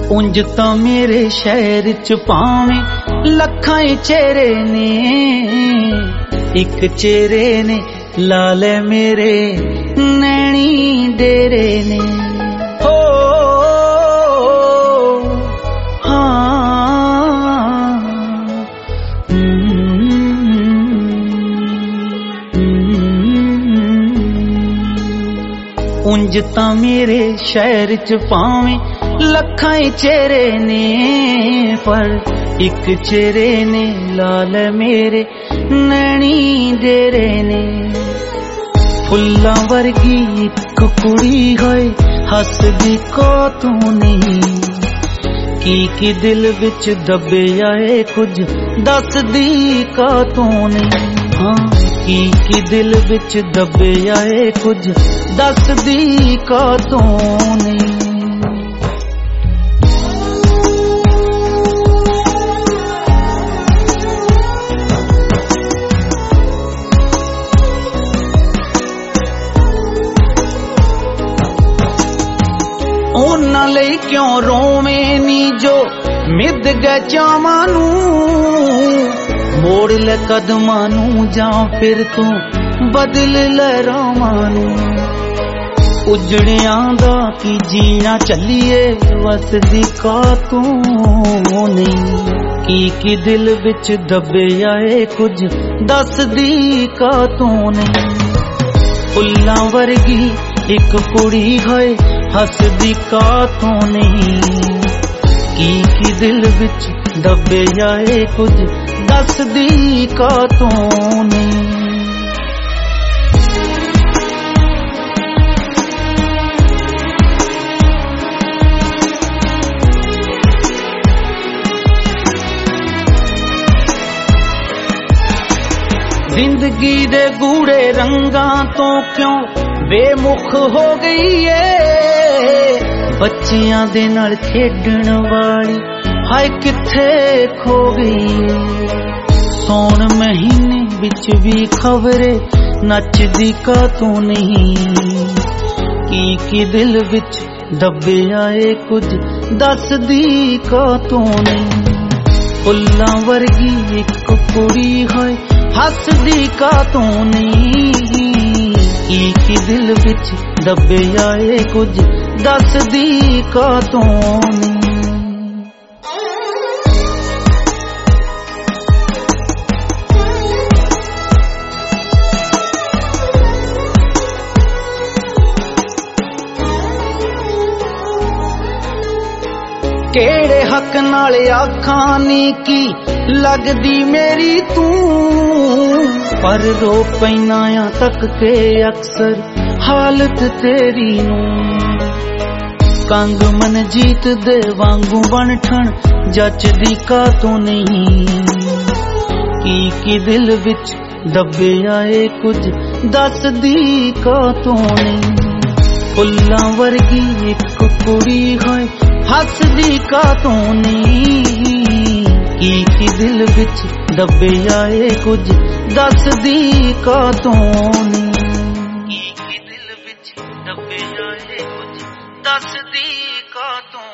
उंज तां मेरे शहर च भावें लखां चेहरे ने, एक चेहरे ने लाल मेरे नैनी डेरे ने। हो हाँ उंज तां मेरे शहर च भावें लखां चेहरे ने, पर एक चेहरे ने लाल मेरे नैनी डेरे ने। फुल्लां वर्गी एक कुड़ी होए हसदी को तू नहीं, की दिल विच दबे आए कुछ दसदी का तू नहीं। हाँ की दिल विच दबे आए कुछ दसदी का तू नहीं। उन्हां लई क्यों रोवें नी जो मिद गए चावां नू, मोड़ ले कदमां नू जां फिर तू बदल ले रावां नू। उजड़ियां दा की जीना चलिए वसदी का तू नहीं, की दिल विच दबे आए कुछ दसदी का तू नहीं। फुल्लां वर्गी एक कुड़ी होए हसदी का तू नहीं, की दिल विच दबे आए कुछ दसदी का तू नहीं। जिंदगी दे गूढ़े रंगां तो क्यों बेमुख हो गई है, बच्चियां दे नाल खेडण वाली हाय किथे खो गई। सौण महीने विच भी खबरे नचदी का तू नहीं, की दिल विच दबे आए कुछ दसदी का तू नहीं। फुल्लां वर्गी एक कुड़ी होए हसदी का तू नहीं, की दिल विच दबे आए कुछ दसदी का तू नहीं। केड़े हक नाल आखां नी की लगदी मेरी तू, पर रो पैना तक के अक्सर हालत तेरी नू। कंग मन जीत दे वांगू बनठन जचदी का तू नहीं, की दिल विच दबे आए कुछ दसदी का तू नहीं। फुल्लां वर्गी एक कुड़ी होए हसदी का तू नहीं, की दिल विच दबे आए कुछ दसदी का तू नहीं, की दिल विच दबे आए कुछ दसदी का तू।